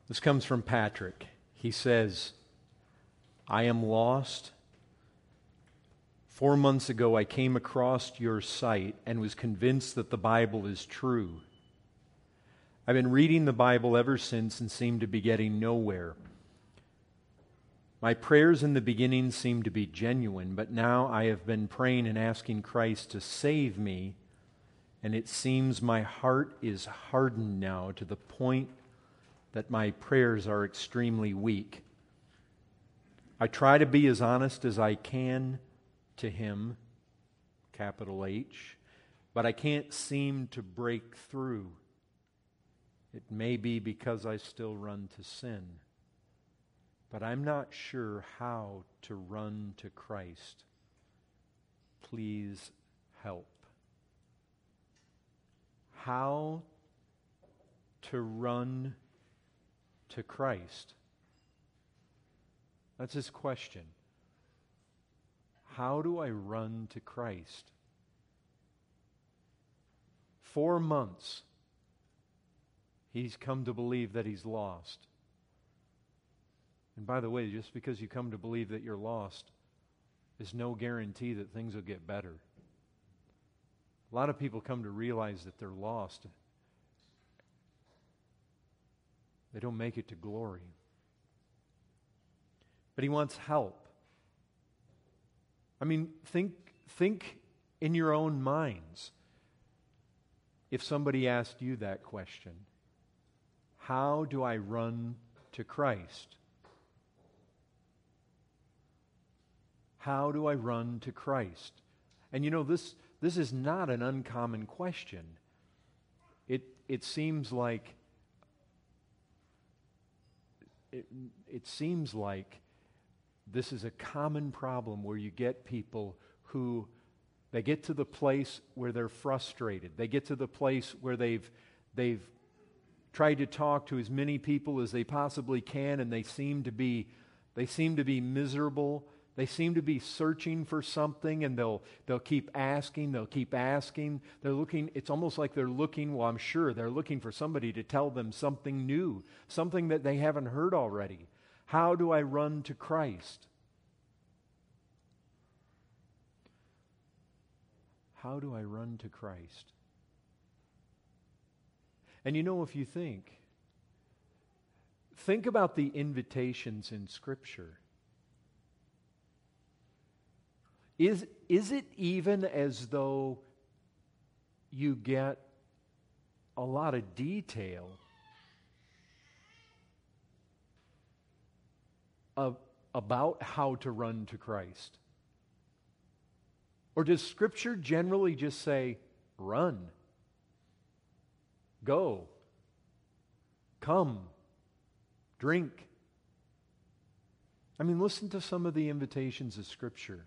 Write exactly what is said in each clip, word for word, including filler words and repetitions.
This comes from Patrick. He says, I am lost. Four months ago, I came across your site and was convinced that the Bible is true. I've been reading the Bible ever since and seem to be getting nowhere. My prayers in the beginning seemed to be genuine, but now I have been praying and asking Christ to save me, and it seems my heart is hardened now to the point that my prayers are extremely weak. I try to be as honest as I can to Him, capital H, but I can't seem to break through. It may be because I still run to sin, but I'm not sure how to run to Christ. Please help. How to run to Christ? That's his question. How do I run to Christ? Four months, he's come to believe that he's lost. And by the way, just because you come to believe that you're lost is no guarantee that things will get better. A lot of people come to realize that they're lost. They don't make it to glory. But he wants help. I mean, think, think in your own minds. If somebody asked you that question, how do I run to Christ? How do I run to Christ? And you know, this, this is not an uncommon question. It, it seems like it, it seems like this is a common problem where you get people who, they get to the place where they're frustrated. They get to the place where they've, they've tried to talk to as many people as they possibly can, and they seem to be, they seem to be miserable. They seem to be searching for something, and they'll, they'll keep asking, they'll keep asking. They're looking, it's almost like they're looking, well, I'm sure they're looking for somebody to tell them something new, something that they haven't heard already. How do I run to Christ? How do I run to Christ? And you know, if you think, think about the invitations in Scripture. Is, is it even as though you get a lot of detail of, about how to run to Christ? Or does Scripture generally just say, run, go, come, drink? I mean, listen to some of the invitations of Scripture.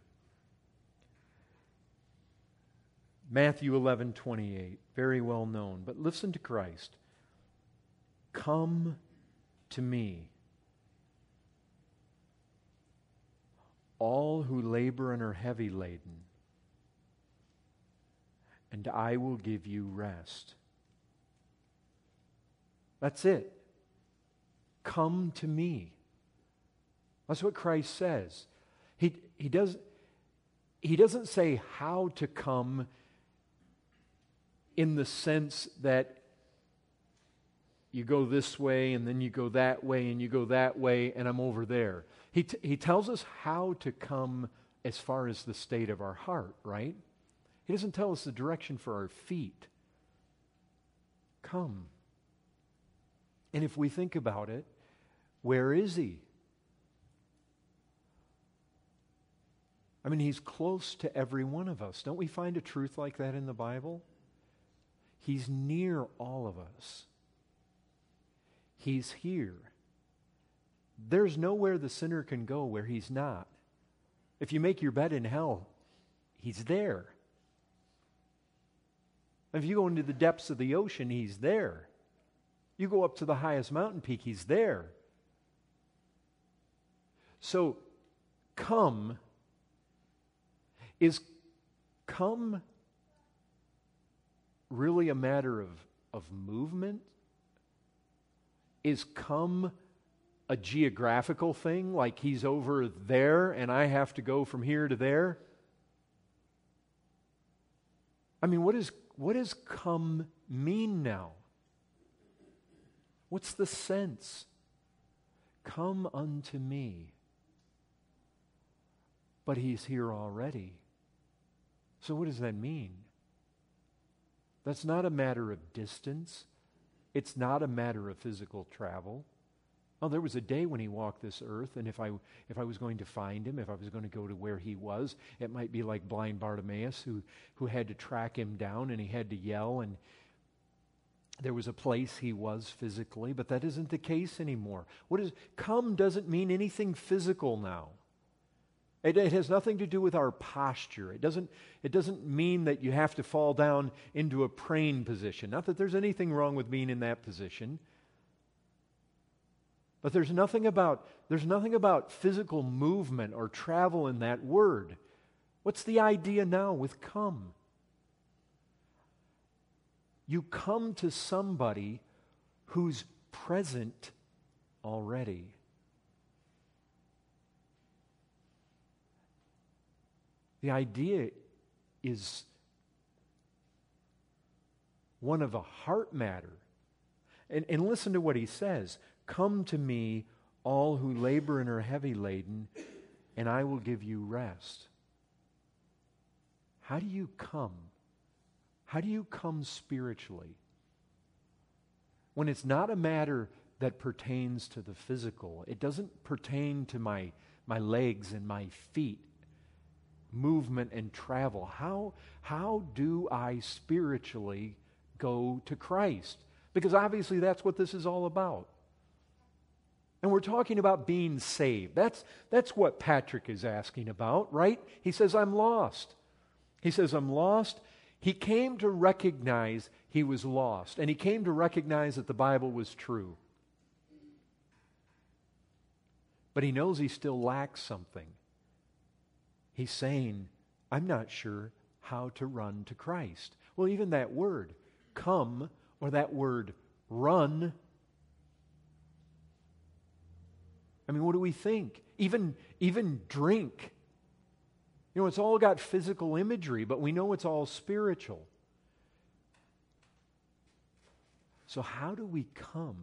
Matthew eleven twenty-eight, very well known, but listen to Christ. Come to me, all who labor and are heavy laden, and I will give you rest. That's it. Come to me. That's what Christ says. He, he, does, he doesn't say how to come in the sense that you go this way and then you go that way and you go that way and I'm over there. He, t- he tells us how to come as far as the state of our heart, right? He doesn't tell us the direction for our feet. Come. And if we think about it, where is He? I mean, He's close to every one of us. Don't we find a truth like that in the Bible? He's near all of us. He's here. There's nowhere the sinner can go where He's not. If you make your bed in hell, He's there. If you go into the depths of the ocean, He's there. You go up to the highest mountain peak, He's there. So, come is come really a matter of, of movement? is come a geographical thing, like he's over there and I have to go from here to there? I mean, what, is, what does come mean now? What's the sense? Come unto me. But he's here already. So what does that mean? That's not a matter of distance. It's not a matter of physical travel. Oh, there was a day when he walked this earth, and if I if I was going to find him, if I was going to go to where he was, it might be like blind Bartimaeus who, who had to track him down, and he had to yell, and there was a place he was physically, but that isn't the case anymore. What is come doesn't mean anything physical now. It, it has nothing to do with our posture. It doesn't, it doesn't mean that you have to fall down into a praying position. Not that there's anything wrong with being in that position. But there's nothing about, there's nothing about physical movement or travel in that word. What's the idea now with come? You come to somebody who's present already. The idea is one of a heart matter. And, and listen to what he says. Come to me, all who labor and are heavy laden, and I will give you rest. How do you come? How do you come spiritually? When it's not a matter that pertains to the physical. It doesn't pertain to my, my legs and my feet, movement and travel. How, how do I spiritually go to Christ? Because obviously that's what this is all about. And we're talking about being saved. That's, that's what Patrick is asking about, right? He says, I'm lost. He says, I'm lost. He came to recognize he was lost. And he came to recognize that the Bible was true. But he knows he still lacks something. He's saying, I'm not sure how to run to Christ. Well, even that word, come, or that word, run. I mean, what do we think? Even, even drink. You know, it's all got physical imagery, but we know it's all spiritual. So how do we come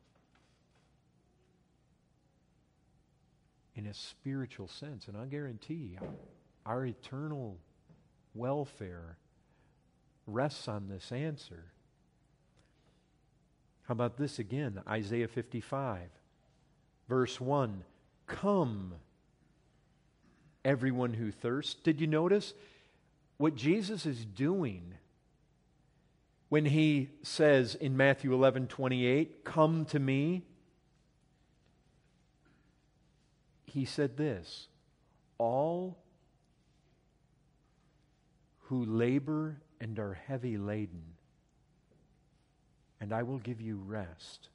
in a spiritual sense? And I guarantee you, our eternal welfare rests on this answer. How about this again? Isaiah fifty-five. Verse one, come, everyone who thirsts. Did you notice what Jesus is doing when he says in Matthew eleven twenty-eight, come to me? He said this, all who labor and are heavy laden, and I will give you rest.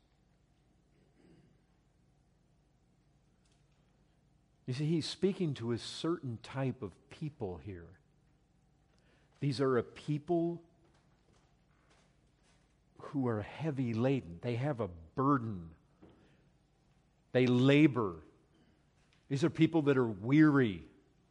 You see, he's speaking to a certain type of people here. These are a people who are heavy laden. They have a burden. They labor. These are people that are weary.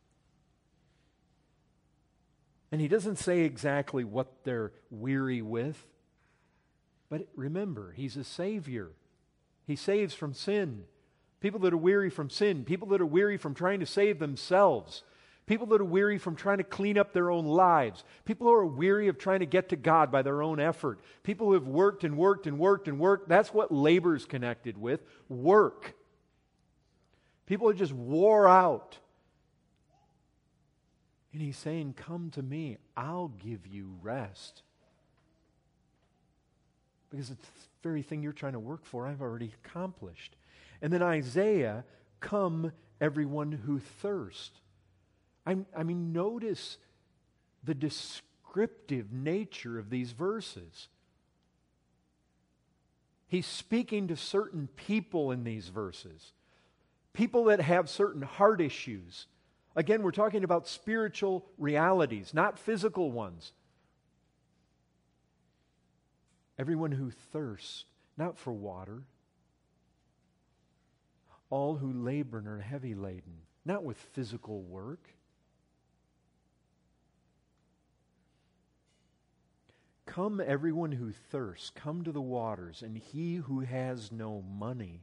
And he doesn't say exactly what they're weary with. But remember, he's a Savior. He saves from sin. People that are weary from sin. People that are weary from trying to save themselves. People that are weary from trying to clean up their own lives. People who are weary of trying to get to God by their own effort. People who have worked and worked and worked and worked. That's what labor is connected with. Work. People are just wore out. And he's saying, come to me. I'll give you rest. Because it's the very thing you're trying to work for, I've already accomplished. And then Isaiah, come everyone who thirsts. I, I mean, notice the descriptive nature of these verses. He's speaking to certain people in these verses. People that have certain heart issues. Again, we're talking about spiritual realities, not physical ones. Everyone who thirsts, not for water, all who labor and are heavy laden, not with physical work. Come, everyone who thirsts, come to the waters, and he who has no money.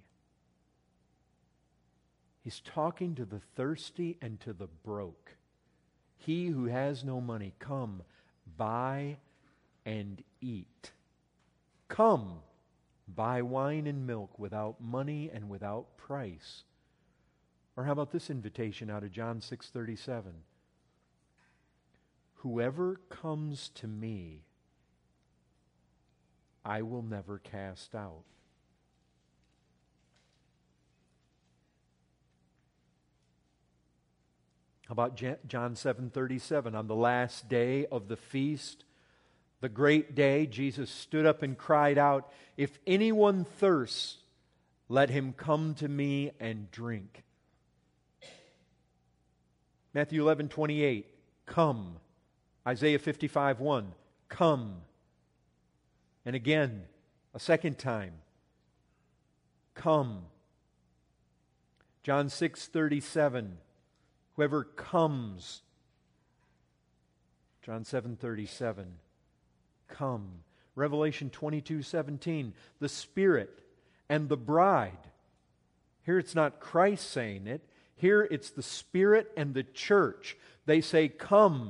He's talking to the thirsty and to the broke. He who has no money, come, buy and eat. Come, buy wine and milk without money and without price. Or how about this invitation out of John six thirty-seven? Whoever comes to me, I will never cast out. How about John seven thirty-seven? On the last day of the feast, the great day, Jesus stood up and cried out, "If anyone thirsts, let him come to me and drink." Matthew eleven twenty-eight, come. Isaiah fifty-five one, come. And again, a second time, come. John six thirty-seven, whoever comes. John seven thirty-seven, come. Revelation twenty-two seventeen, the Spirit and the bride. Here it's not Christ saying it. Here it's the Spirit and the church. They say, come.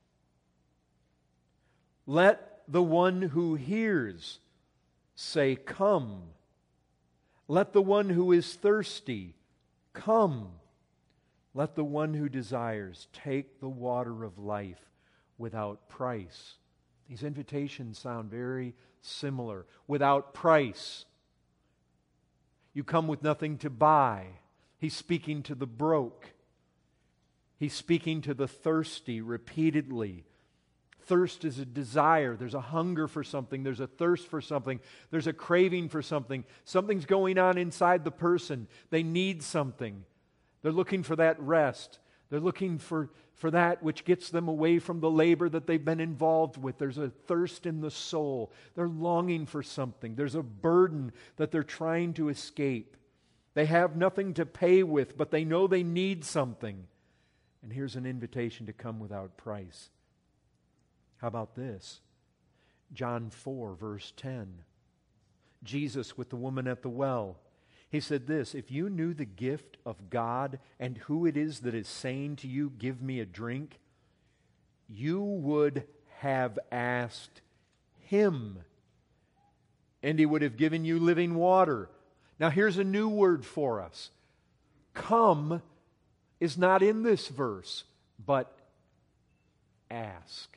Let the one who hears say, come. Let the one who is thirsty come. Let the one who desires take the water of life without price. These invitations sound very similar. Without price. You come with nothing to buy. He's speaking to the broke. He's speaking to the thirsty repeatedly. Thirst is a desire. There's a hunger for something. There's a thirst for something. There's a craving for something. Something's going on inside the person. They need something. They're looking for that rest. They're looking for, for that which gets them away from the labor that they've been involved with. There's a thirst in the soul. They're longing for something. There's a burden that they're trying to escape. They have nothing to pay with, but they know they need something. And here's an invitation to come without price. How about this? John four, verse ten. Jesus with the woman at the well. He said this, if you knew the gift of God and who it is that is saying to you, give me a drink, you would have asked Him, and He would have given you living water. Now here's a new word for us. Come is not in this verse, but ask.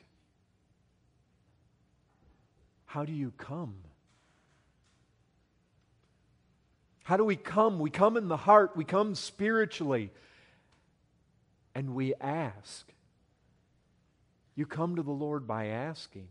How do you come? How do we come? We come in the heart. We come spiritually. And we ask. You come to the Lord by asking.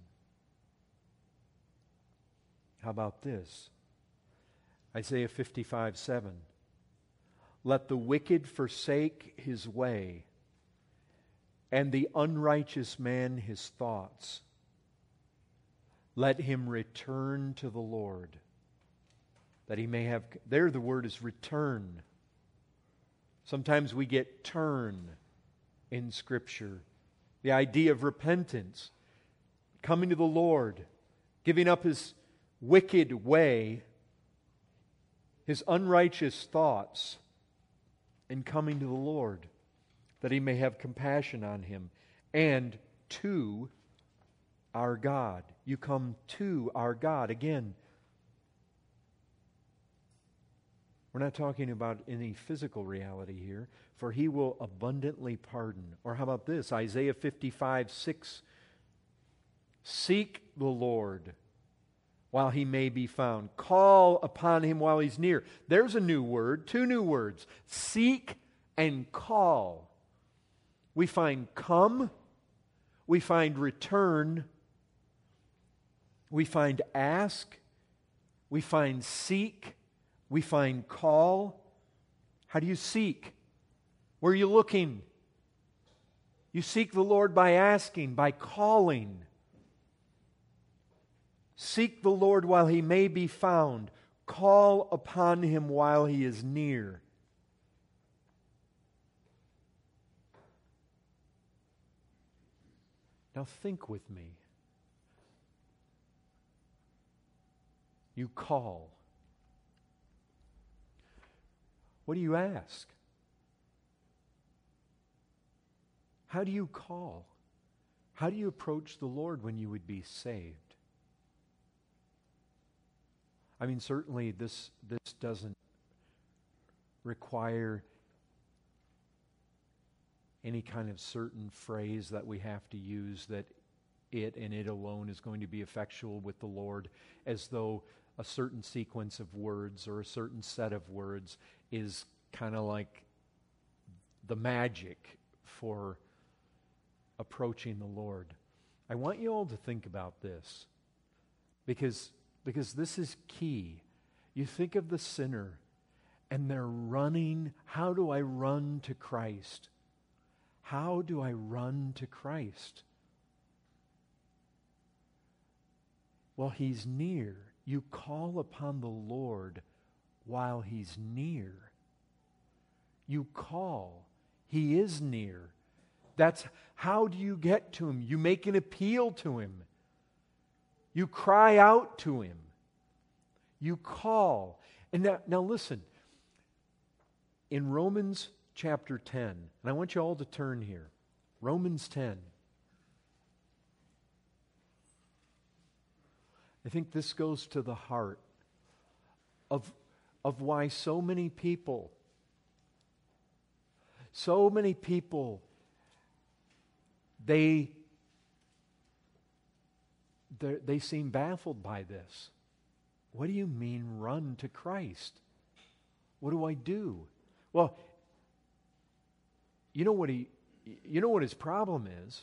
How about this? Isaiah fifty-five seven. Let the wicked forsake his way, and the unrighteous man his thoughts. Let him return to the Lord, that he may have... There the word is return. Sometimes we get turn in Scripture. The idea of repentance, coming to the Lord, giving up his wicked way, his unrighteous thoughts, and coming to the Lord, that He may have compassion on him, and to our God. You come to our God. Again, we're not talking about any physical reality here, for He will abundantly pardon. Or how about this? Isaiah fifty-five six. Seek the Lord while He may be found. Call upon Him while He's near. There's a new word, two new words. Seek and call. We find come, we find return, we find ask, we find seek, we find call. How do you seek? Where are you looking? You seek the Lord by asking, by calling. Seek the Lord while He may be found. Call upon Him while He is near. Now think with me. You call. What do you ask? How do you call? How do you approach the Lord when you would be saved? I mean, certainly this, this doesn't require any kind of certain phrase that we have to use, that it and it alone is going to be effectual with the Lord, as though a certain sequence of words or a certain set of words is kind of like the magic for approaching the Lord. I want you all to think about this, because, because this is key. You think of the sinner, and they're running. How do I run to Christ? How do I run to Christ? Well, He's near. You call upon the Lord while He's near. You call. He is near. That's how do you get to Him? You make an appeal to Him. You cry out to Him. You call. And now, now listen. In Romans chapter ten, and I want you all to turn here. Romans ten. I think this goes to the heart of, of why so many people, so many people, they, they seem baffled by this. What do you mean, run to Christ? What do I do? Well, you know what he, you know what his problem is?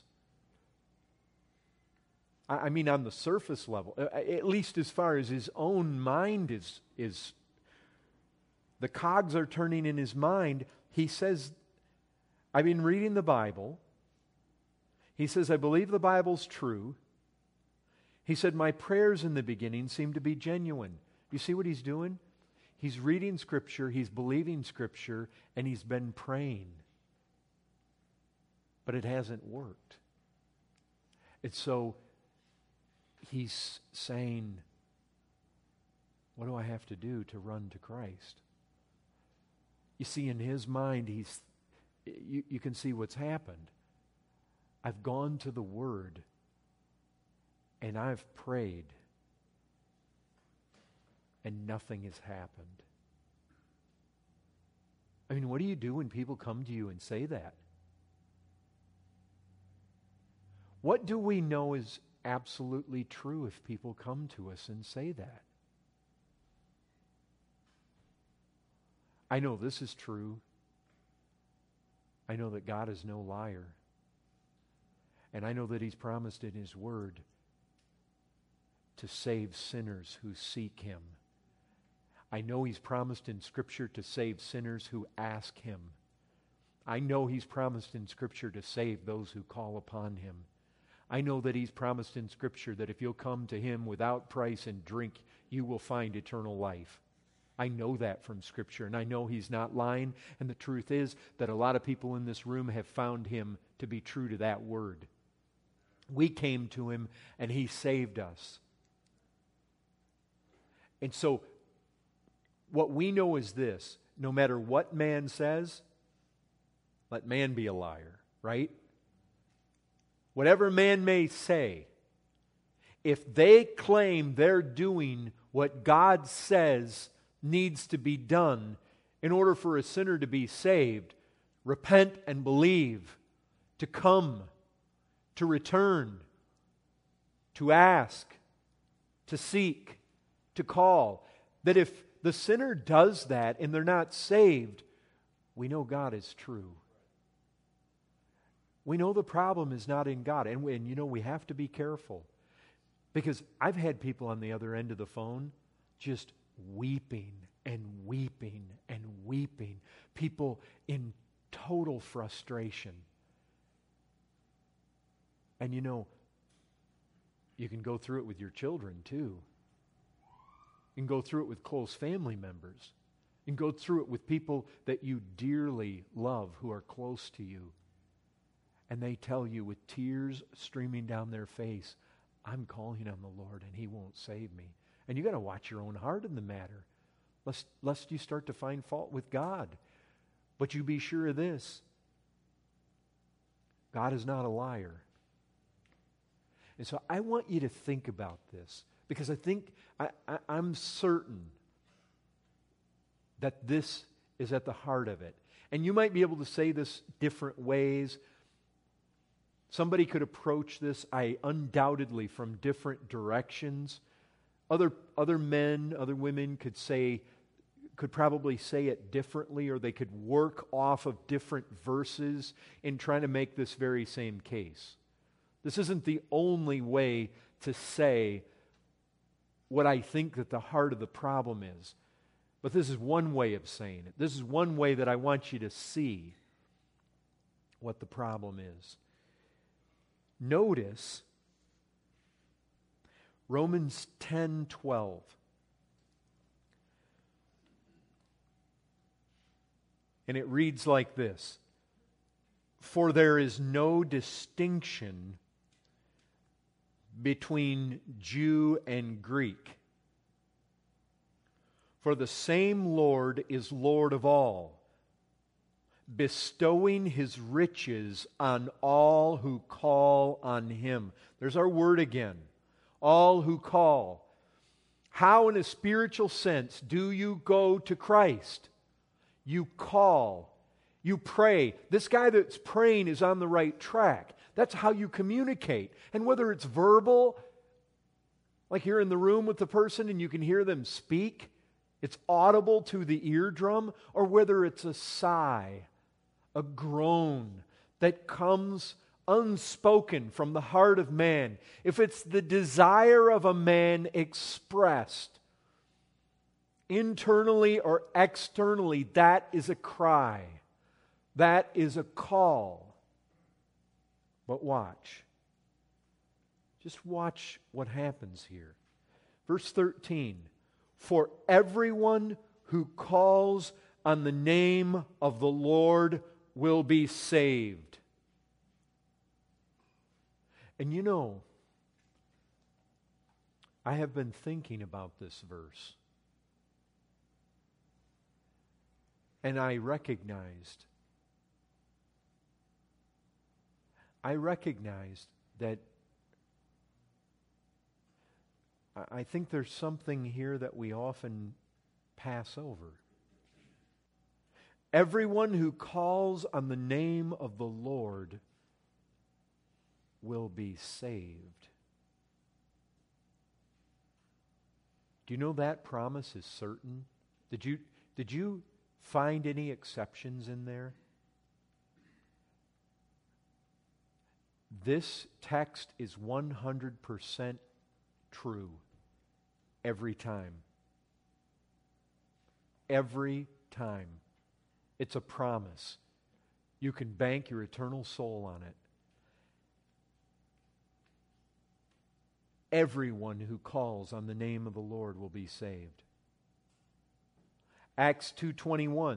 I, I mean, on the surface level, at least as far as his own mind is, is, the cogs are turning in his mind. He says, I've been reading the Bible. He says, I believe the Bible's true. He said, my prayers in the beginning seemed to be genuine. You see what he's doing? He's reading Scripture, he's believing Scripture, and he's been praying. But it hasn't worked. And so he's saying, what do I have to do to run to Christ? You see, in his mind, he's you, you can see what's happened. I've gone to the Word, and I've prayed, and nothing has happened. I mean, what do you do when people come to you and say that? What do we know is absolutely true if people come to us and say that? I know this is true. I know that God is no liar. And I know that He's promised in His Word to save sinners who seek Him. I know He's promised in Scripture to save sinners who ask Him. I know He's promised in Scripture to save those who call upon Him. I know that He's promised in Scripture that if you'll come to Him without price and drink, you will find eternal life. I know that from Scripture, and I know He's not lying, and the truth is that a lot of people in this room have found Him to be true to that word. We came to Him, and He saved us. And so, what we know is this: no matter what man says, let man be a liar, right? Whatever man may say, if they claim they're doing what God says needs to be done in order for a sinner to be saved, repent and believe, to come, to return, to ask, to seek, to call, that if the sinner does that and they're not saved, we know God is true. We know the problem is not in God. And, and you know, we have to be careful. Because I've had people on the other end of the phone just weeping and weeping and weeping. People in total frustration. And you know, you can go through it with your children too. You can go through it with close family members. You can go through it with people that you dearly love who are close to you. and they tell you with tears streaming down their face, I'm calling on the Lord and He won't save me. And you got to watch your own heart in the matter, lest, lest you start to find fault with God. But you be sure of this, God is not a liar. And so I want you to think about this, because I think, I, I, I'm certain that this is at the heart of it. And you might be able to say this different ways. Somebody could approach this, I undoubtedly, from different directions. Other, other men, other women could say, could probably say it differently, or they could work off of different verses in trying to make this very same case. This isn't the only way to say what I think that the heart of the problem is. But this is one way of saying it. This is one way that I want you to see what the problem is. Notice Romans ten twelve. And it reads like this: For there is no distinction between Jew and Greek, for the same Lord is Lord of all, bestowing His riches on all who call on Him. There's our word again. All who call. How, in a spiritual sense, do you go to Christ? You call. You pray. This guy that's praying is on the right track. That's how you communicate. And whether it's verbal, like you're in the room with the person and you can hear them speak, it's audible to the eardrum, or whether it's a sigh, a groan that comes unspoken from the heart of man, if it's the desire of a man expressed internally or externally, that is a cry. That is a call. But watch. Just watch what happens here. Verse thirteen. For everyone who calls on the name of the Lord will be saved. And you know, I have been thinking about this verse. And I recognized, I recognized that I think there's something here that we often pass over. Everyone who calls on the name of the Lord will be saved. Do you know that promise is certain? Did you, did you find any exceptions in there? This text is one hundred percent true every time. Every time. It's a promise. You can bank your eternal soul on it. Everyone who calls on the name of the Lord will be saved. Acts two twenty-one.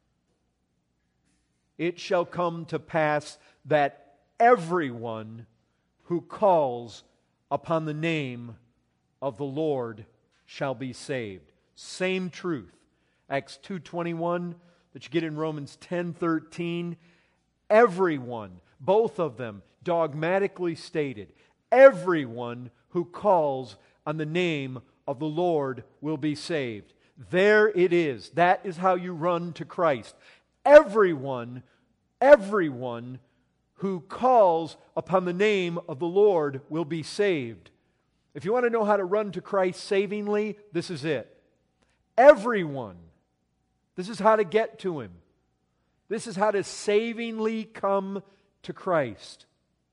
It shall come to pass that everyone who calls upon the name of the Lord shall be saved. Same truth. Acts two twenty-one that you get in Romans ten thirteen. Everyone, both of them dogmatically stated, everyone who calls on the name of the Lord will be saved. There it is. That is how you run to Christ. Everyone, everyone who calls upon the name of the Lord will be saved. If you want to know how to run to Christ savingly, this is it. Everyone. This is how to get to Him. This is how to savingly come to Christ.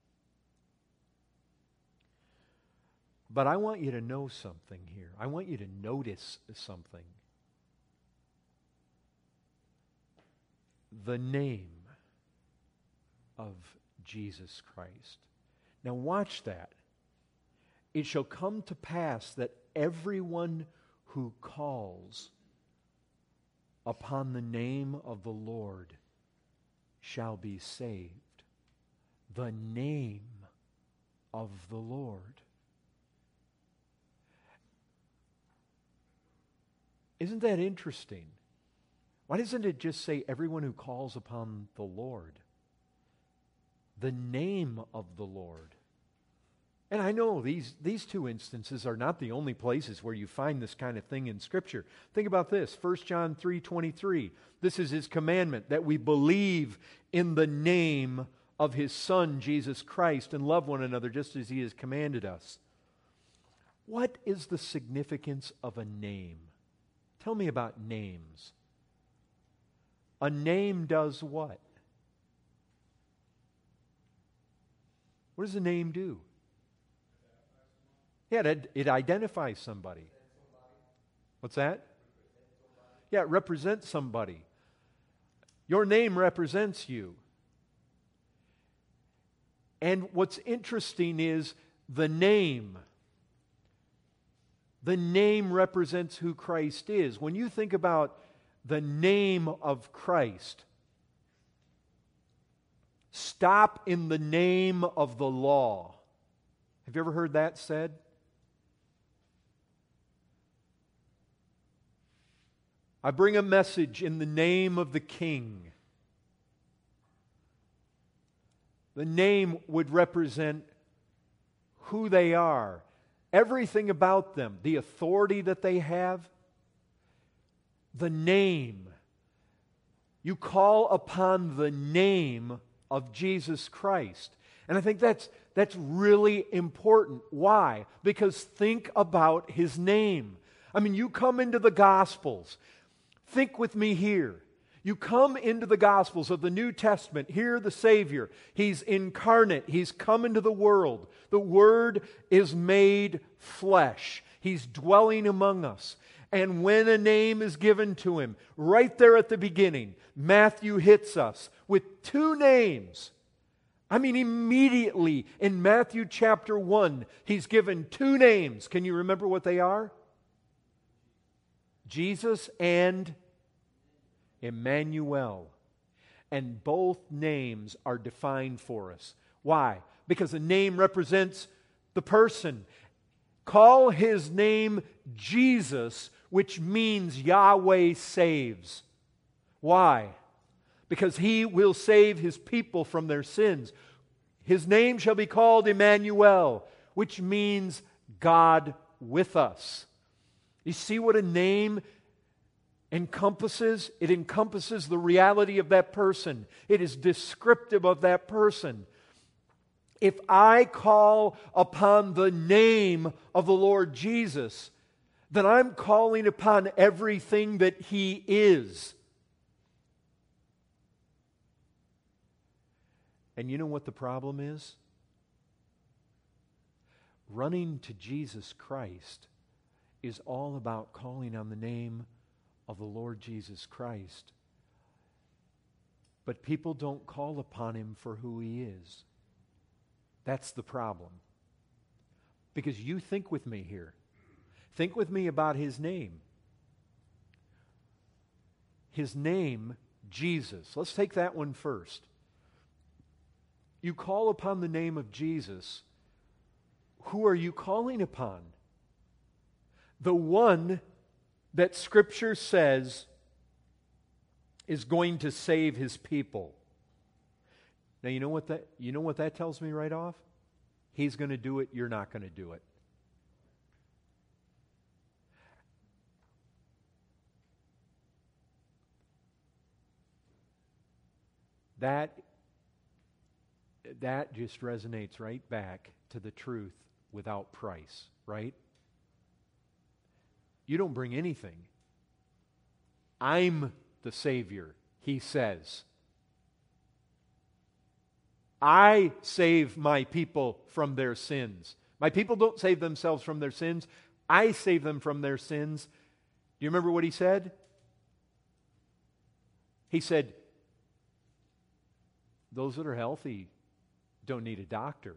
But I want you to know something here. I want you to notice something. The name of Jesus Christ. Now watch that. It shall come to pass that everyone who calls upon the name of the Lord shall be saved. the name of the Lord. Isn't that interesting? Why doesn't it just say everyone who calls upon the Lord? The name of the Lord. And I know these, these two instances are not the only places where you find this kind of thing in Scripture. Think about this, First John three twenty-three. This is His commandment, that we believe in the name of His Son, Jesus Christ, and love one another just as He has commanded us. What is the significance of a name? Tell me about names. A name does what? What does a name do? Yeah, it, it identifies somebody. What's that? Yeah, it represents somebody. Your name represents you. And what's interesting is the name. The name represents who Christ is. When you think about the name of Christ, stop in the name of the law. Have you ever heard that said? I bring a message in the name of the King. The name would represent who they are, everything about them, the authority that they have. The name. You call upon the name of Jesus Christ. And I think that's, that's really important. Why? Because think about His name. I mean, you come into the Gospels. Think with me here. You come into the Gospels of the New Testament, hear the Savior. He's incarnate. He's come into the world. The Word is made flesh. He's dwelling among us. And when a name is given to Him, right there at the beginning, Matthew hits us with two names. I mean, immediately in Matthew chapter one, He's given two names. Can you remember what they are? Jesus and Emmanuel. And both names are defined for us. Why? Because a name represents the person. Call His name Jesus, which means Yahweh saves. Why? Because He will save His people from their sins. His name shall be called Emmanuel, which means God with us. You see what a name encompasses? It encompasses the reality of that person. It is descriptive of that person. If I call upon the name of the Lord Jesus, then I'm calling upon everything that He is. And you know what the problem is? Running to Jesus Christ is all about calling on the name of the Lord Jesus Christ. But people don't call upon Him for who He is. That's the problem. Because you think with me here. Think with me about His name. His name, Jesus. Let's take that one first. You call upon the name of Jesus. Who are you calling upon? The one that Scripture says is going to save His people. Now you know what that you know what that tells me right off? He's going to do it, you're not going to do it. That that just resonates right back to the truth without price, right? You don't bring anything. I'm the Savior, He says. I save my people from their sins. My people don't save themselves from their sins. I save them from their sins. Do you remember what He said? He said, those that are healthy don't need a doctor.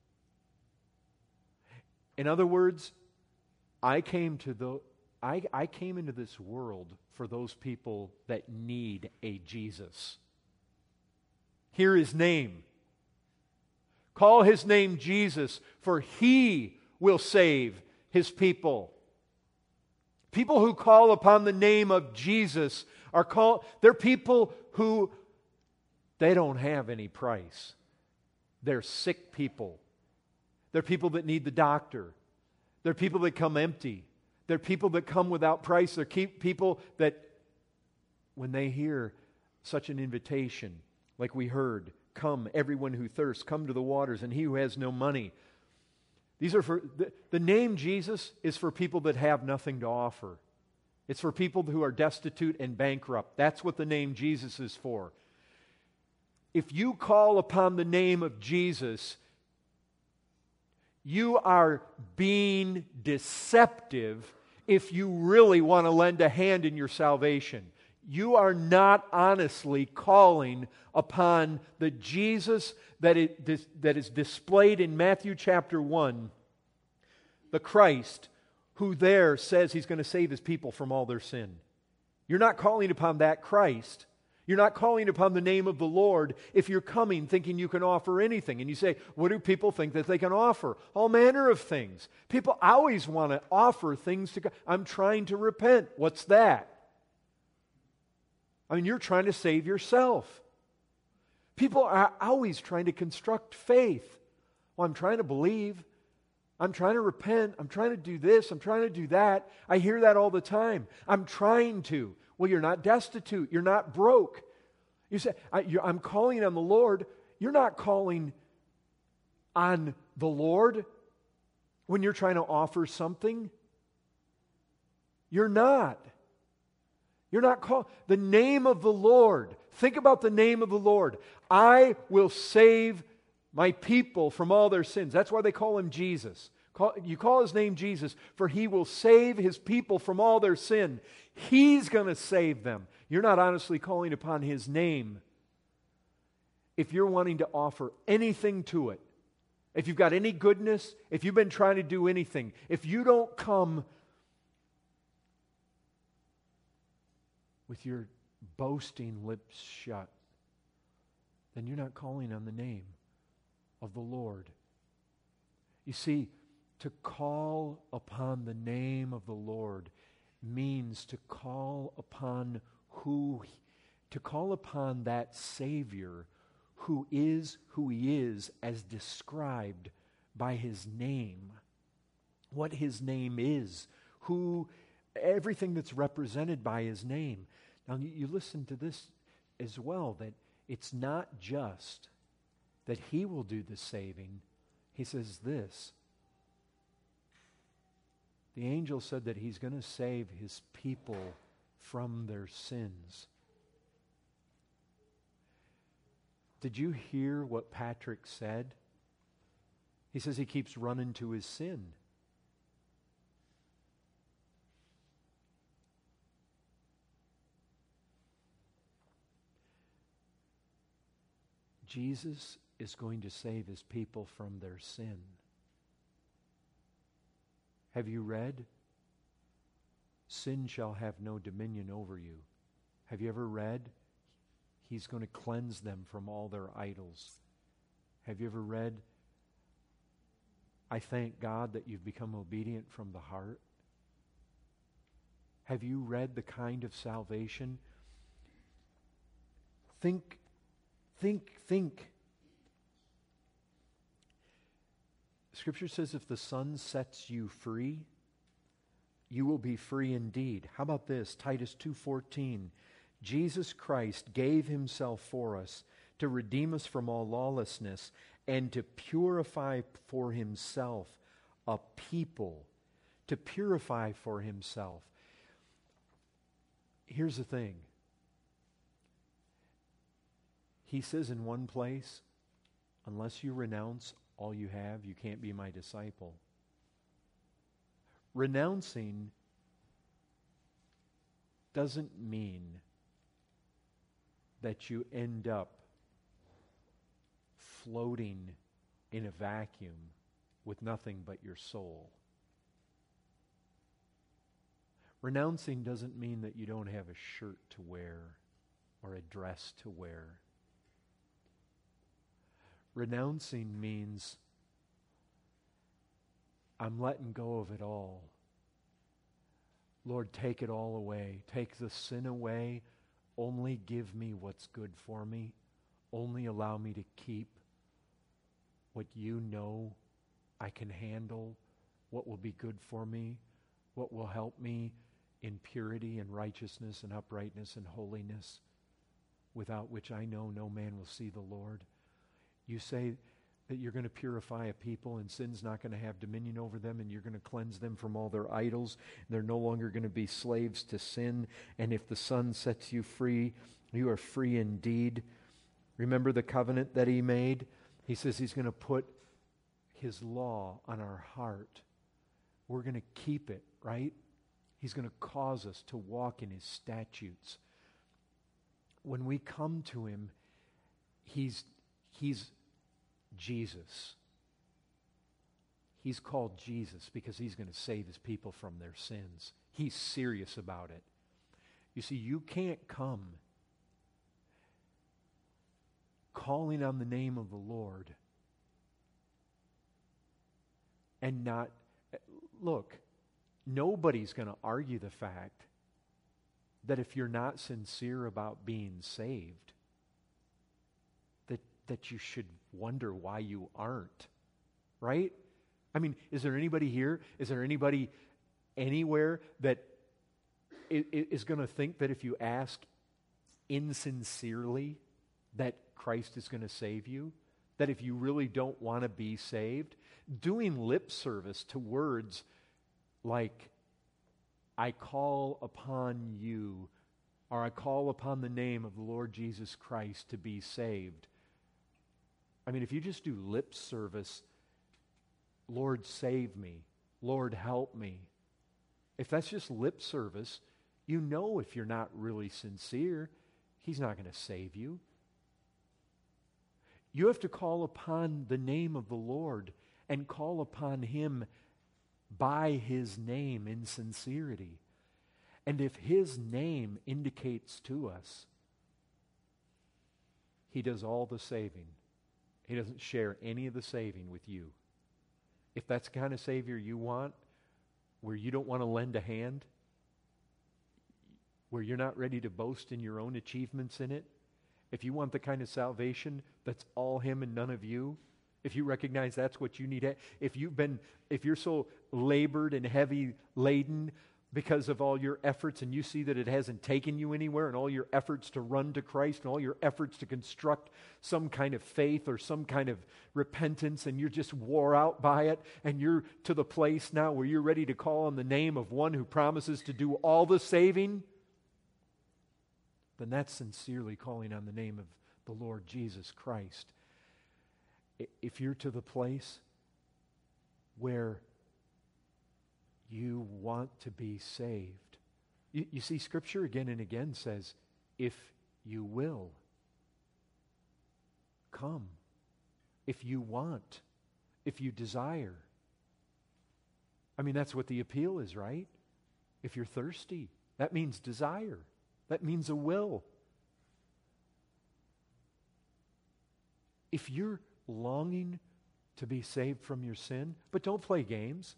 In other words, I came to the I, I came into this world for those people that need a Jesus. Hear His name. Call His name Jesus, for He will save His people. People who call upon the name of Jesus are called, they're people who, they don't have any price. They're sick people. They're people that need the doctor. They're people that come empty. They're people that come without price. They're keep people that, when they hear such an invitation, like we heard, come, everyone who thirsts, come to the waters, and he who has no money. These are for, the, the name Jesus is for people that have nothing to offer. It's for people who are destitute and bankrupt. That's what the name Jesus is for. If you call upon the name of Jesus, you are being deceptive if you really want to lend a hand in your salvation. You are not honestly calling upon the Jesus that it, that is displayed in Matthew chapter one, the Christ, who there says He's going to save His people from all their sin. You're not calling upon that Christ. You're not calling upon the name of the Lord if you're coming thinking you can offer anything. And you say, what do people think that they can offer? All manner of things. People always want to offer things to God. I'm trying to repent. What's that? I mean, you're trying to save yourself. People are always trying to construct faith. Well, I'm trying to believe. I'm trying to repent. I'm trying to do this. I'm trying to do that. I hear that all the time. I'm trying to. Well, you're not destitute. You're not broke. You say, I, you're, I'm calling on the Lord. You're not calling on the Lord when you're trying to offer something. You're not. You're not called. The name of the Lord. Think about the name of the Lord. I will save my people from all their sins. That's why they call Him Jesus. Call, you call His name Jesus, for He will save His people from all their sin. He's going to save them. You're not honestly calling upon His name if you're wanting to offer anything to it. If you've got any goodness, if you've been trying to do anything, if you don't come with your boasting lips shut, then you're not calling on the name of the Lord. You see, to call upon the name of the Lord means to call upon who, to call upon that Savior who is who He is as described by His name. What His name is, who, everything that's represented by His name. Now you, you listen to this as well, that it's not just that He will do the saving. He says this. The angel said that He's going to save His people from their sins. Did you hear what Patrick said? He says he keeps running to his sin. Jesus is going to save His people from their sin. Have you read? Sin shall have no dominion over you. Have you ever read? He's going to cleanse them from all their idols. Have you ever read? I thank God that you've become obedient from the heart. Have you read the kind of salvation? Think, think, think. Scripture says if the Son sets you free, you will be free indeed. How about this? Titus two fourteen. Jesus Christ gave Himself for us to redeem us from all lawlessness and to purify for Himself a people. To purify for Himself. Here's the thing. He says in one place, unless you renounce all you have, you can't be my disciple. Renouncing doesn't mean that you end up floating in a vacuum with nothing but your soul. Renouncing doesn't mean that you don't have a shirt to wear or a dress to wear. renouncing means I'm letting go of it all. Lord, take it all away. Take the sin away. Only give me what's good for me. Only allow me to keep what you know I can handle, what will be good for me, what will help me in purity and righteousness and uprightness and holiness, without which I know no man will see the Lord. You say that you're going to purify a people and sin's not going to have dominion over them, and you're going to cleanse them from all their idols. They're no longer going to be slaves to sin. And if the Son sets you free, you are free indeed. Remember the covenant that he made? He says he's going to put his law on our heart. We're going to keep it, right? He's going to cause us to walk in his statutes. When we come to him, he's, he's Jesus. He's called Jesus because he's going to save his people from their sins. He's serious about it. You see, you can't come calling on the name of the Lord and not, look, nobody's going to argue the fact that if you're not sincere about being saved, that, that you should wonder why you aren't, right? I mean, is there anybody here, is there anybody anywhere that is going to think that if you ask insincerely that Christ is going to save you? That if you really don't want to be saved, doing lip service to words like, I call upon you, or I call upon the name of the Lord Jesus Christ to be saved. I mean, if you just do lip service, Lord, save me, Lord, help me. If that's just lip service, you know if you're not really sincere, he's not going to save you. You have to call upon the name of the Lord and call upon him by his name in sincerity. And if his name indicates to us, he does all the saving. He doesn't share any of the saving with you. If that's the kind of Savior you want, where you don't want to lend a hand, where you're not ready to boast in your own achievements in it, if you want the kind of salvation that's all him and none of you, if you recognize that's what you need, if you've been, if you're so labored and heavy laden because of all your efforts and you see that it hasn't taken you anywhere, and all your efforts to run to Christ and all your efforts to construct some kind of faith or some kind of repentance, and you're just wore out by it, and you're to the place now where you're ready to call on the name of one who promises to do all the saving, then that's sincerely calling on the name of the Lord Jesus Christ. If you're to the place where you want to be saved, you, you see, Scripture again and again says, if you will, come. If you want, if you desire. I mean, that's what the appeal is, right? If you're thirsty, that means desire. That means a will. If you're longing to be saved from your sin, but don't play games.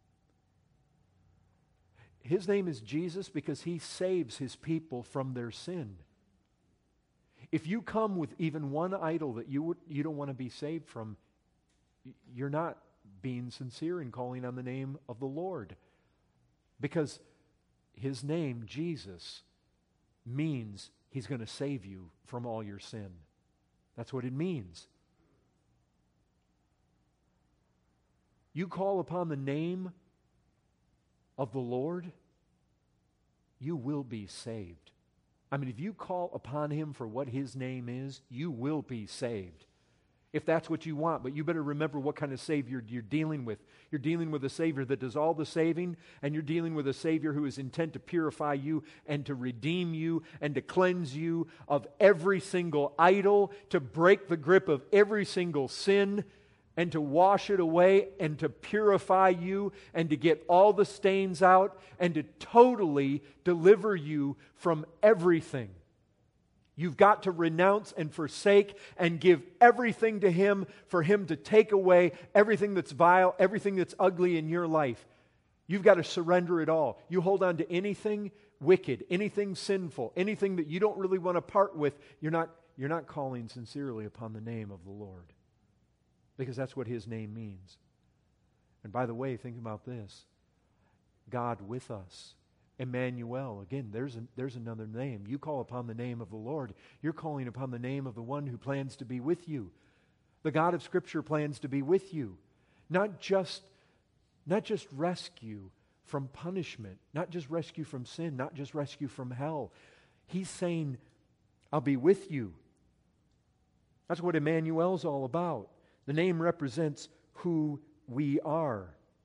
His name is Jesus because he saves his people from their sin. If you come with even one idol that you would, you don't want to be saved from, you're not being sincere in calling on the name of the Lord. Because his name, Jesus, means he's going to save you from all your sin. That's what it means. You call upon the name of the Lord, you will be saved. I mean, if you call upon him for what his name is, you will be saved. If that's what you want, but you better remember what kind of Savior you're dealing with. You're dealing with a Savior that does all the saving, and you're dealing with a Savior who is intent to purify you and to redeem you and to cleanse you of every single idol, to break the grip of every single sin, and to wash it away and to purify you and to get all the stains out and to totally deliver you from everything. You've got to renounce and forsake and give everything to Him for Him to take away everything that's vile, everything that's ugly in your life. You've got to surrender it all. You hold on to anything wicked, anything sinful, anything that you don't really want to part with, you're not, you're not calling sincerely upon the name of the Lord. Because that's what His name means. And by the way, think about this. God with us. Emmanuel. Again, there's, a, there's another name. You call upon the name of the Lord. You're calling upon the name of the one who plans to be with you. The God of Scripture plans to be with you. Not just, not just rescue from punishment, not just rescue from sin, not just rescue from hell. He's saying, I'll be with you. That's what Emmanuel's all about. The name represents who we are.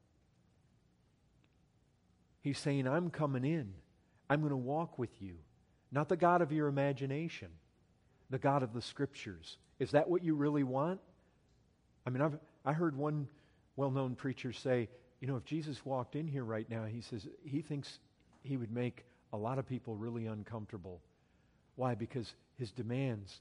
He's saying, I'm coming in. I'm going to walk with you. Not the God of your imagination, the God of the Scriptures. Is that what you really want? I mean, I've I heard one well-known preacher say, you know, if Jesus walked in here right now, he says he thinks He would make a lot of people really uncomfortable. Why? Because His demands.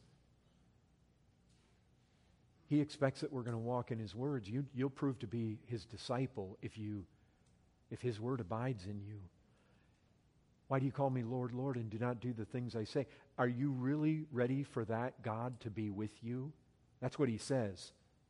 He expects that we're going to walk in His words. You, you'll prove to be His disciple if you If His word abides in you. Why do you call me Lord, Lord, and do not do the things I say? Are you really ready for that God to be with you? That's what He says.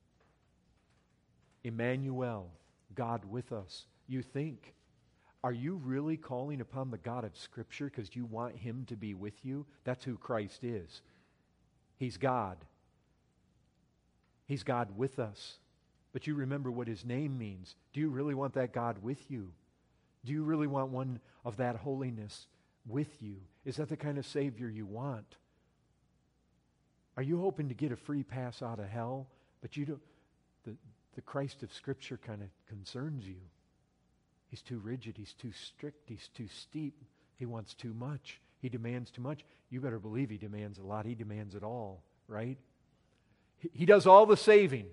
Emmanuel, God with us. You think, are you really calling upon the God of Scripture because you want Him to be with you? That's who Christ is. He's God. He's God with us. But you remember what His name means. Do you really want that God with you? Do you really want one of that holiness with you? Is that the kind of Savior you want? Are you hoping to get a free pass out of hell? But you don't. The, the Christ of Scripture kind of concerns you. He's too rigid. He's too strict. He's too steep. He wants too much. He demands too much. You better believe He demands a lot. He demands it all, right? He, he does all the saving.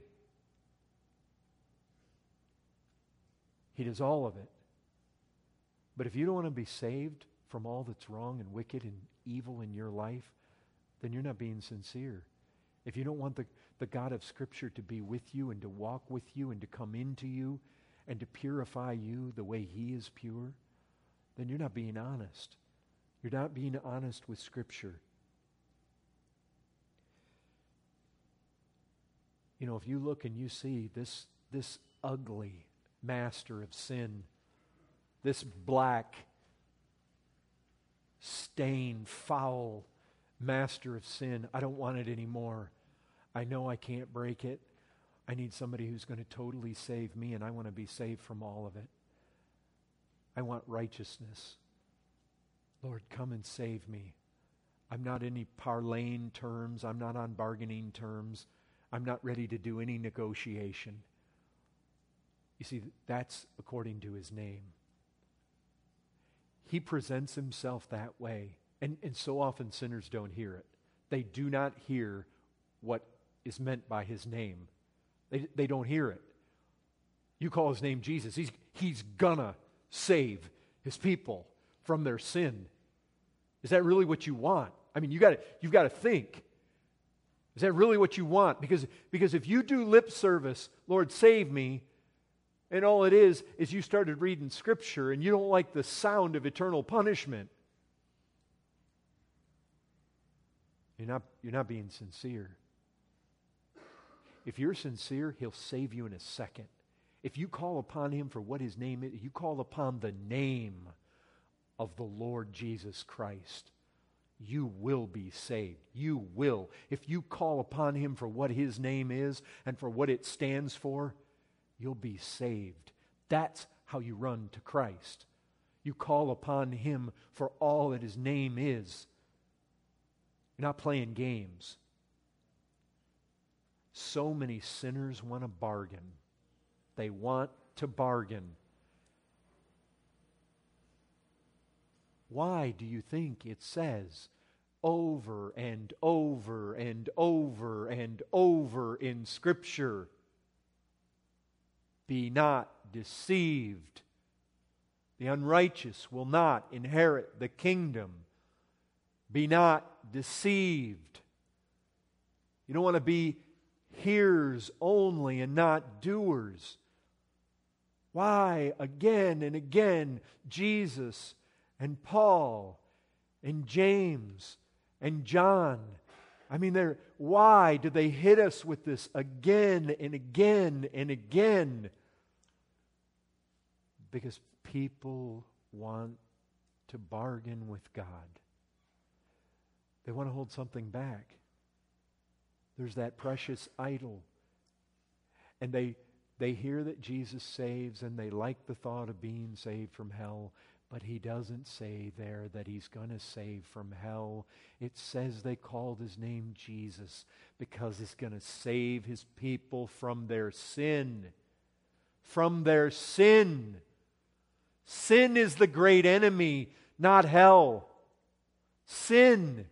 He does all of it. But if you don't want to be saved from all that's wrong and wicked and evil in your life, then you're not being sincere. If you don't want the, the God of Scripture to be with you and to walk with you and to come into you and to purify you the way He is pure, then you're not being honest. You're not being honest with Scripture. You know, if you look and you see this, this ugly master of sin, this black, stained, foul master of sin, I don't want it anymore. I know I can't break it. I need somebody who's going to totally save me, and I want to be saved from all of it. I want righteousness. Lord, come and save me. I'm not any parlaying terms. I'm not on bargaining terms. I'm not ready to do any negotiation. You see, that's according to His name. He presents Himself that way. And, and so often sinners don't hear it. They do not hear what is meant by His name. They, they don't hear it. You call His name Jesus. He's, he's gonna save His people from their sin. Is that really what you want? I mean, you got you've got to think. Is that really what you want? Because, because if you do lip service, Lord, save me, and all it is, is you started reading Scripture and you don't like the sound of eternal punishment, you're not, you're not being sincere. If you're sincere, He'll save you in a second. If you call upon Him for what His name is, you call upon the name of the Lord Jesus Christ, you will be saved. You will. If you call upon Him for what His name is and for what it stands for, you'll be saved. That's how you run to Christ. You call upon Him for all that His name is. You're not playing games. So many sinners want to bargain. They want to bargain. Why do you think it says over and over and over and over in Scripture, be not deceived? The unrighteous will not inherit the kingdom. Be not deceived. You don't want to be hearers only and not doers. Why again and again Jesus and Paul and James and John, I mean, they're, why do they hit us with this again and again and again? Because people want to bargain with God. They want to hold something back. There's that precious idol. And they they hear that Jesus saves, and they like the thought of being saved from hell, but he doesn't say there that he's going to save from hell. It says they called his name Jesus because he's going to save his people from their sin. From their sin. Sin is the great enemy, not hell. Sin.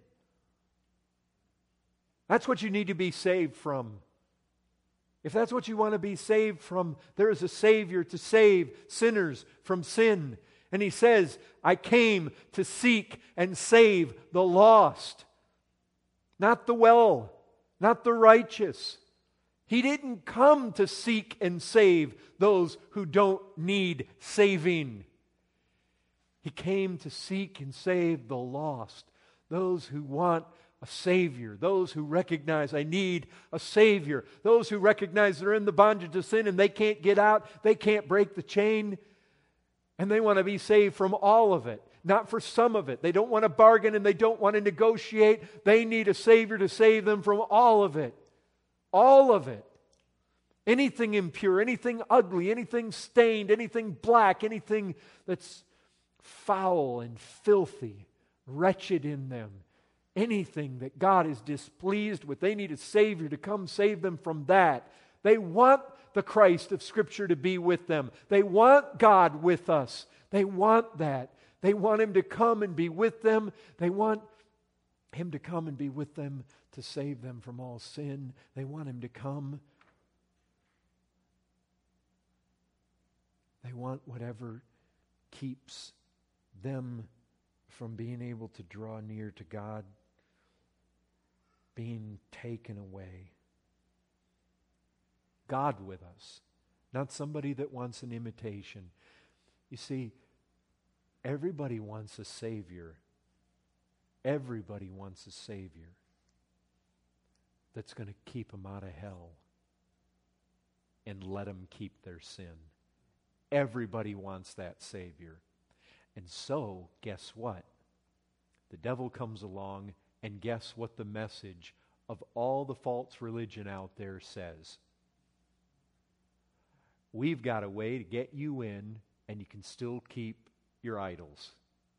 That's what you need to be saved from. If that's what you want to be saved from, there is a Savior to save sinners from sin. And he says, I came to seek and save the lost. Not the well, not the righteous. He didn't come to seek and save those who don't need saving. He came to seek and save the lost, those who want a Savior, those who recognize I need a Savior, those who recognize they're in the bondage of sin and they can't get out, they can't break the chain, and they want to be saved from all of it, not for some of it. They don't want to bargain and they don't want to negotiate. They need a Savior to save them from all of it. All of it. Anything impure, anything ugly, anything stained, anything black, anything that's foul and filthy, wretched in them. Anything that God is displeased with, they need a Savior to come save them from that. They want the Christ of Scripture to be with them. They want God with us. They want that. They want Him to come and be with them. They want Him to come and be with them to save them from all sin. They want Him to come. They want whatever keeps them from being able to draw near to God being taken away. God with us, not somebody that wants an imitation. You see, everybody wants a Savior. Everybody wants a Savior that's going to keep them out of hell and let them keep their sin. Everybody wants that Savior. And so, guess what? The devil comes along, and guess what the message of all the false religion out there says? We've got a way to get you in, and you can still keep your idols.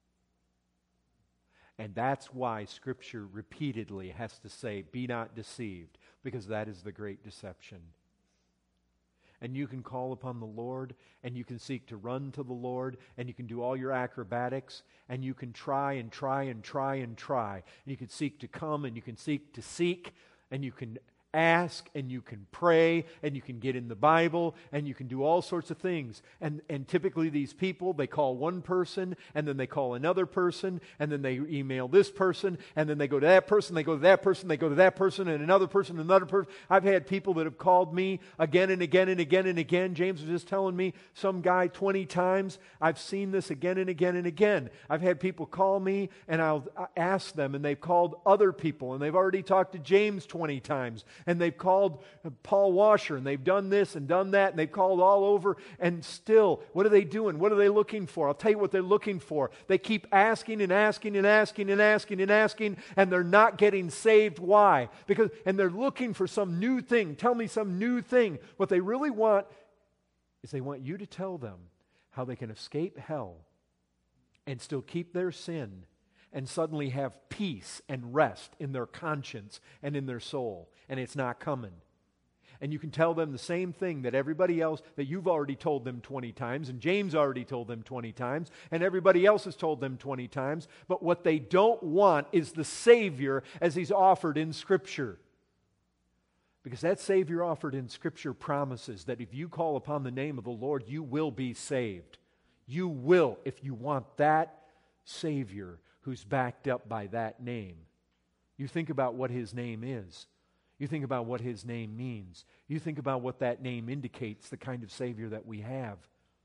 And that's why Scripture repeatedly has to say, be not deceived, because that is the great deception. And you can call upon the Lord, and you can seek to run to the Lord, and you can do all your acrobatics, and you can try and try and try and try. And you can seek to come, and you can seek to seek, and you can ask, and you can pray, and you can get in the Bible, and you can do all sorts of things. And, and typically these people, they call one person, and then they call another person, and then they email this person, and then they go to that person, they go to that person, they go to that person, and another person, and another person. I've had people that have called me again and again and again and again. James was just telling me some guy twenty times. I've seen this again and again and again. I've had people call me, and I'll ask them, and they've called other people, and they've already talked to James twenty times. And they've called Paul Washer, and they've done this and done that, and they've called all over, and still, what are they doing? What are they looking for? I'll tell you what they're looking for. They keep asking and asking and asking and asking and asking, and they're not getting saved. Why? Because, and they're looking for some new thing. Tell me some new thing. What they really want is they want you to tell them how they can escape hell and still keep their sin and suddenly have peace and rest in their conscience and in their soul. And it's not coming. And you can tell them the same thing that everybody else, that you've already told them twenty times, and James already told them twenty times, and everybody else has told them twenty times. But what they don't want is the Savior as He's offered in Scripture. Because that Savior offered in Scripture promises that if you call upon the name of the Lord, you will be saved. You will, if you want that Savior who's backed up by that name. You think about what his name is. You think about what his name means. You think about what that name indicates, the kind of Savior that we have.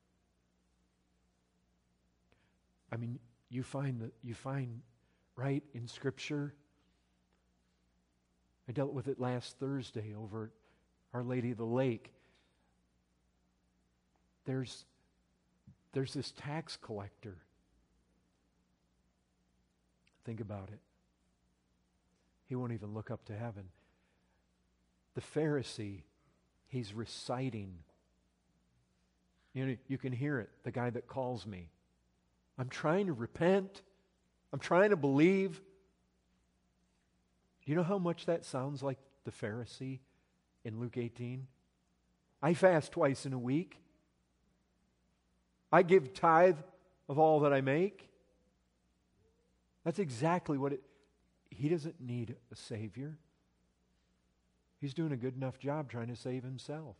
I mean, you find that you find right in Scripture. I dealt with it last Thursday over at Our Lady of the Lake. There's, there's this tax collector. Think about it. He won't even look up to heaven. The Pharisee, he's reciting. You know, you can hear it, the guy that calls me. I'm trying to repent. I'm trying to believe. Do you know how much that sounds like the Pharisee in Luke eighteen? I fast twice in a week. I give tithe of all that I make. That's exactly what it... He doesn't need a Savior. He's doing a good enough job trying to save himself.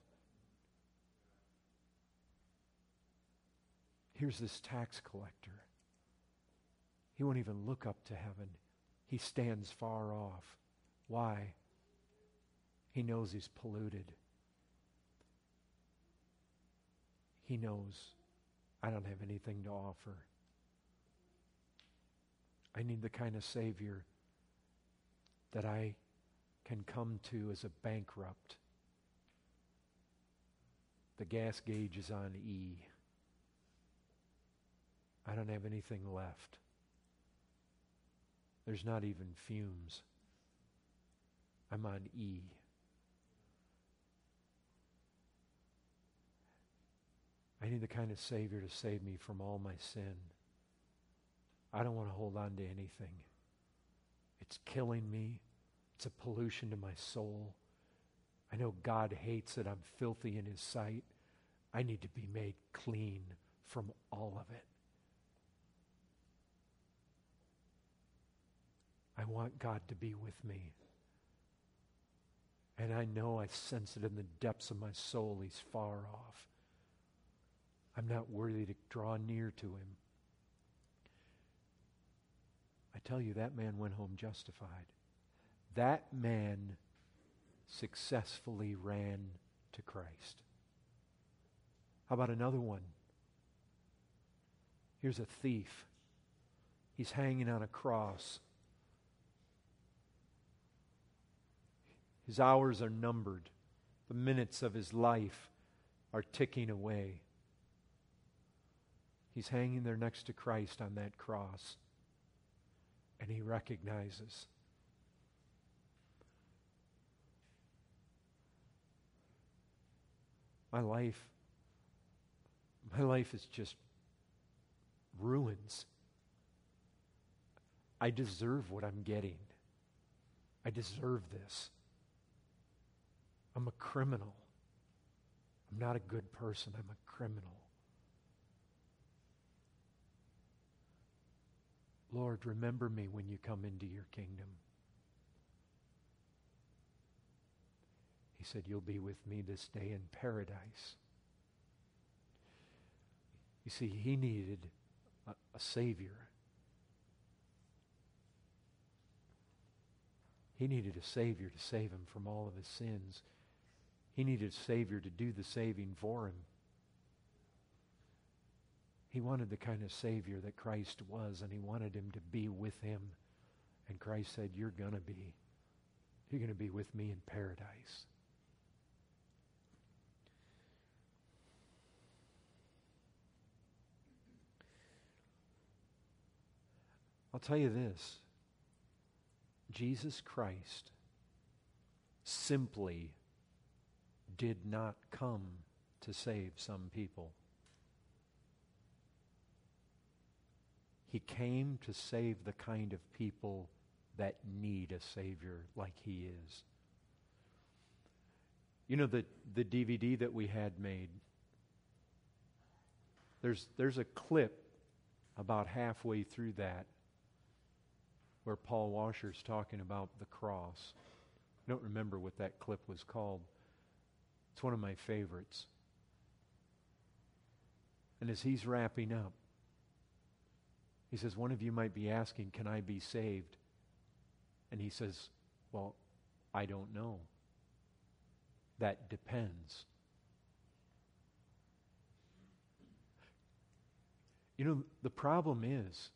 Here's this tax collector. He won't even look up to heaven. He stands far off. Why? He knows he's polluted. He knows, I don't have anything to offer. I need the kind of Savior that I can come to as a bankrupt. The gas gauge is on E. I don't have anything left. There's not even fumes. I'm on E. I need the kind of Savior to save me from all my sin. I don't want to hold on to anything. It's killing me. It's a pollution to my soul. I know God hates it. I'm filthy in His sight. I need to be made clean from all of it. I want God to be with me. And I know I sense it in the depths of my soul. He's far off. I'm not worthy to draw near to Him. I tell you, that man went home justified. That man successfully ran to Christ. How about another one? Here's a thief. He's hanging on a cross. His hours are numbered. The minutes of his life are ticking away. He's hanging there next to Christ on that cross. And he recognizes, my life, my life is just ruins. I deserve what I'm getting. I deserve this. I'm a criminal. I'm not a good person. I'm a criminal. Lord, remember me when you come into your kingdom. He said, you'll be with me this day in paradise. You see, he needed a, a Savior. He needed a Savior to save him from all of his sins. He needed a Savior to do the saving for him. He wanted the kind of Savior that Christ was, and he wanted him to be with him. And Christ said, you're going to be. You're going to be with me in paradise. I'll tell you this. Jesus Christ simply did not come to save some people. He came to save the kind of people that need a Savior like he is. You know, the, the D V D that we had made, there's, there's a clip about halfway through that where Paul Washer's talking about the cross. I don't remember what that clip was called. It's one of my favorites. And as he's wrapping up, He says, one of you might be asking, can I be saved? And he says, well, I don't know. That depends. You know, the problem is,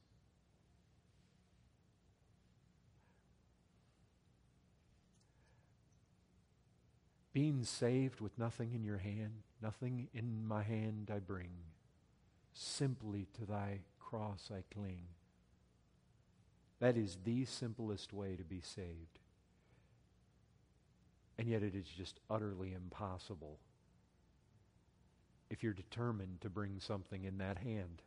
being saved with nothing in your hand, nothing in my hand I bring, simply to thy cross I cling. That is the simplest way to be saved. And yet it is just utterly impossible if you're determined to bring something in that hand.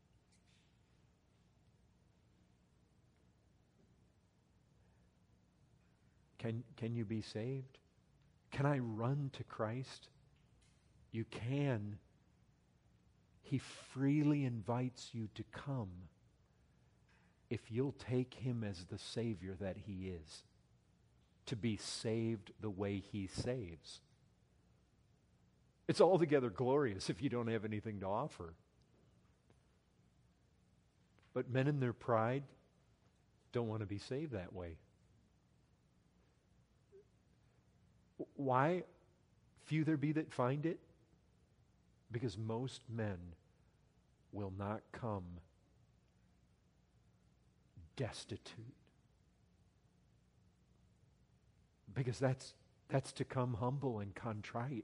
Can, can you be saved? Can I run to Christ? You can. He freely invites you to come if you'll take Him as the Savior that He is, to be saved the way He saves. It's altogether glorious if you don't have anything to offer. But men in their pride don't want to be saved that way. Why few there be that find it? Because most men will not come destitute. Because that's that's to come humble and contrite.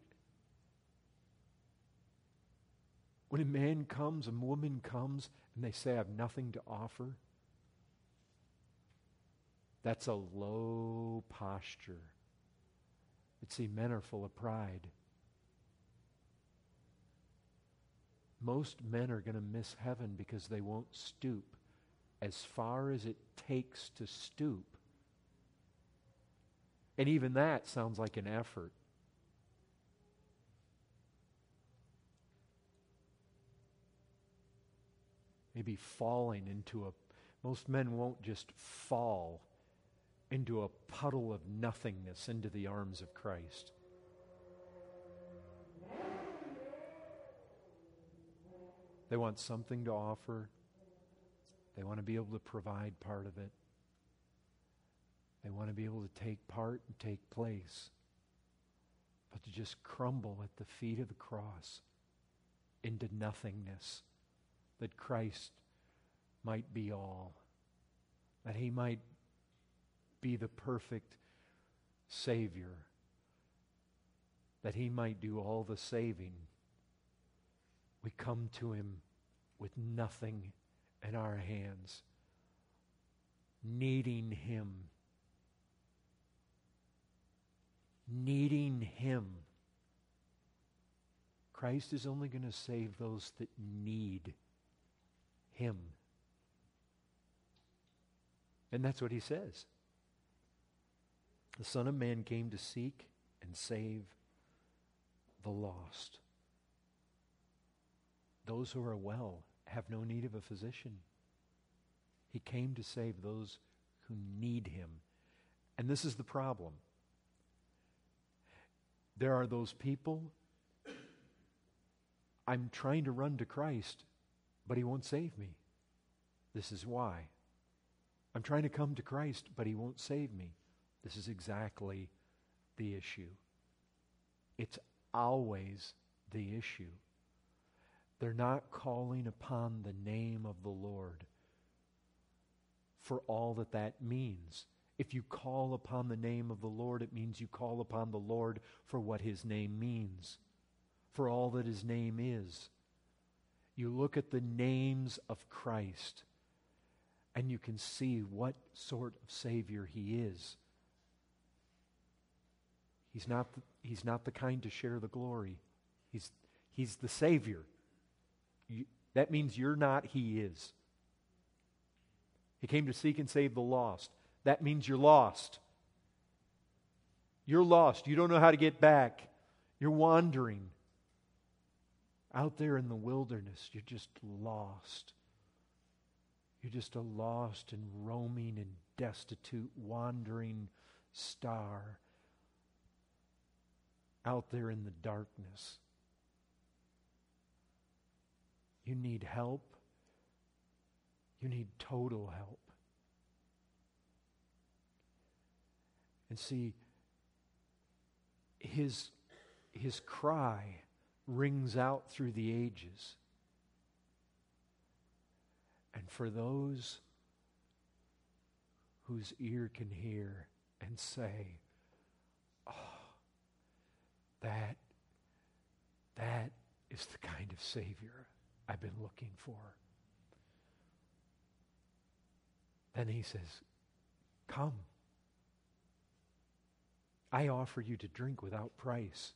When a man comes, a woman comes, and they say, I have nothing to offer, that's a low posture. But see, men are full of pride. Most men are going to miss heaven because they won't stoop as far as it takes to stoop. And even that sounds like an effort. Maybe falling into a... Most men won't just fall into a puddle of nothingness into the arms of Christ. They want something to offer. They want to be able to provide part of it. They want to be able to take part and take place. But to just crumble at the feet of the cross into nothingness, that Christ might be all, that He might be the perfect Savior, that He might do all the saving. We come to Him with nothing in our hands, needing Him. Needing Him. Christ is only going to save those that need Him. And that's what He says. The Son of Man came to seek and save the lost. Those who are well have no need of a physician. He came to save those who need Him. And this is the problem. There are those people, I'm trying to run to Christ, but He won't save me. This is why. I'm trying to come to Christ, but He won't save me. This is exactly the issue. It's always the issue. They're not calling upon the name of the Lord for all that that means. If you call upon the name of the Lord, it means you call upon the Lord for what His name means, for all that His name is. You look at the names of Christ, and you can see what sort of Savior He is. He's not the, he's not the kind to share the glory. He's, he's the Savior. You, that means you're not, He is. He came to seek and save the lost. That means you're lost. You're lost. You don't know how to get back. You're wandering. Out there in the wilderness, you're just lost. You're just a lost and roaming and destitute, wandering star out there in the darkness. You need help. You You need total help. And see, his, his cry rings out through the ages. And for those whose ear can hear and say, oh, that, that is the kind of Savior I've been looking for. Then he says, come. I offer you to drink without price.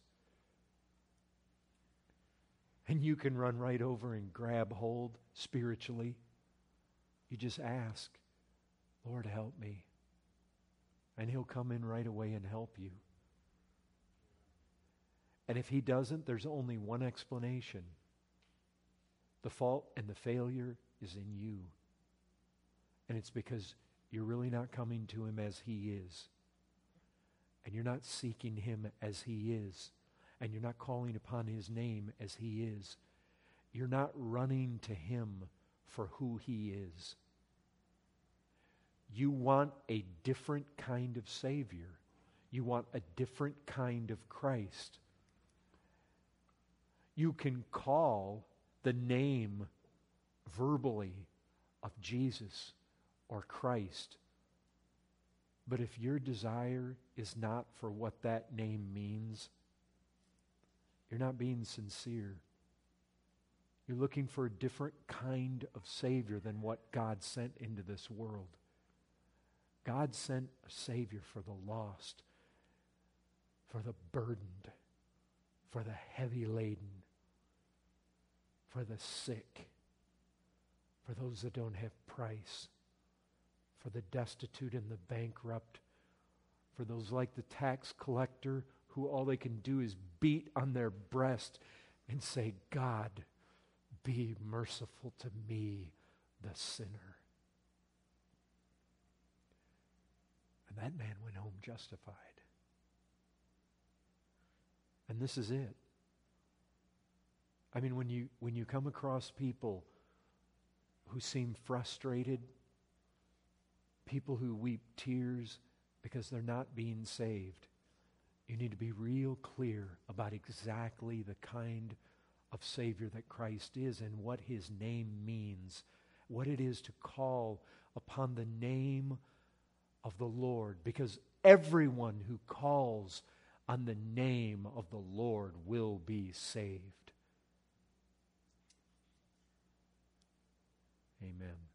And you can run right over and grab hold spiritually. You just ask, Lord, help me. And he'll come in right away and help you. And if he doesn't, there's only one explanation. The fault and the failure is in you. And it's because you're really not coming to him as he is. And you're not seeking him as he is. And you're not calling upon his name as he is. You're not running to him for who he is. You want a different kind of Savior. You want a different kind of Christ. You can call the name verbally of Jesus or Christ. But if your desire is not for what that name means, you're not being sincere. You're looking for a different kind of Savior than what God sent into this world. God sent a Savior for the lost, for the burdened, for the heavy laden, for the sick, for those that don't have price, for the destitute and the bankrupt, for those like the tax collector who all they can do is beat on their breast and say, God, be merciful to me, the sinner. And that man went home justified. And this is it. I mean, when you when you come across people who seem frustrated, people who weep tears because they're not being saved, you need to be real clear about exactly the kind of Savior that Christ is and what his name means, what it is to call upon the name of the Lord, because everyone who calls on the name of the Lord will be saved. Amen.